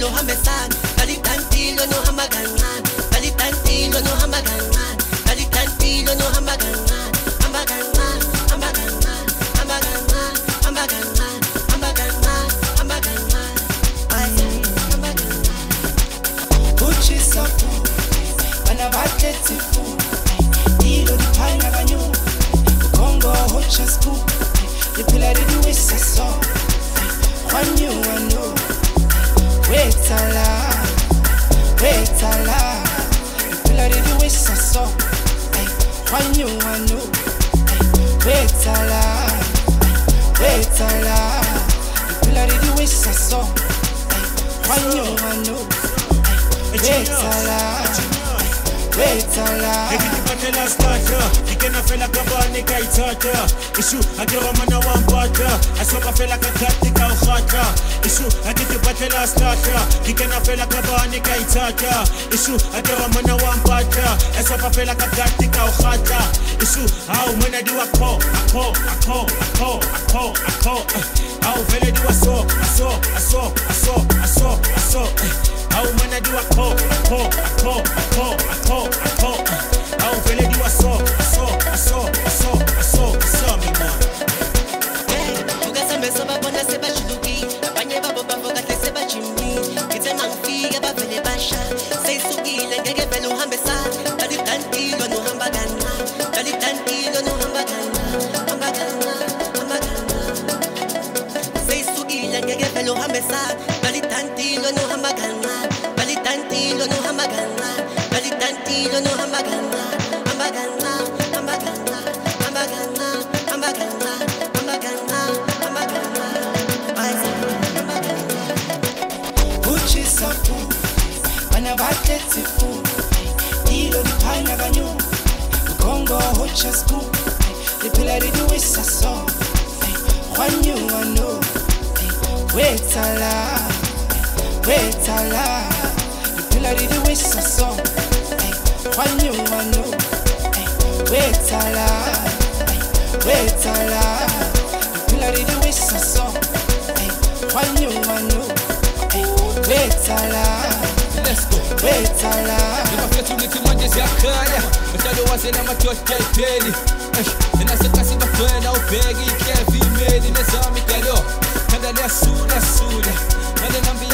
velo hambe sana Dalitantilo no hamba kancane Dalitantilo no hamba kancane Dalitantilo no hamba kancane Hamba kancane Hamba kancane Hamba kancane Hamba kancane Hamba kancane Hamba kancane Hamba kancane Uchisa fu Bana baketi fu Ilo di panya kanyu Kongo hocha scoop The pillar di wisa so When you know Wait a la The pillar di wisa so When you know Wait a la The pillar di wisa so When you know Wait a la Ekitipatela starter Ikena fela kabane kaitata Ishu akira mana wambata Asoka fela kakatika ukhata Ishu akitipatela starter Ikena fela kabane kaitata Ishu akira mana wambata Asoka fela kakatika ukhata Ishu au mwana diwa ko Au vele diwa so Au mwana diwa ko Au vele diwa so mi man Tukasambe soba bona seba chiluki Abanye babo bafoka te seba chimni Kite mangfiga ba vele basha Say sugile ngege velo hambe sa Dalitantilo no hamba gana Dalitantilo no hamba gana Hamba gana Hamba gana Say sugile ngege velo hambe sa Dalitantilo no hamba gana Dalitantilo no hamba gana Dalitantilo no hamba gana Hamba gana Hamba gana Hamba gana Hamba gana Hamba gana Hamba gana Hamba gana Uchisa fu Bana baketi fu Ilo di panya kanyu Kongo hocha scoop The pillar di wisa so When you know Wait a la The pillar di wisa so When you know Wait a la The pillar di wisa so When you know Wait a la Let's go. Wait a la Nimafetu nitimanje ya kaya Mtalo waze na matocha ipeli Inaseka simba twena upegi Kevi medi nezami kalyo Kandale asula Nale nambi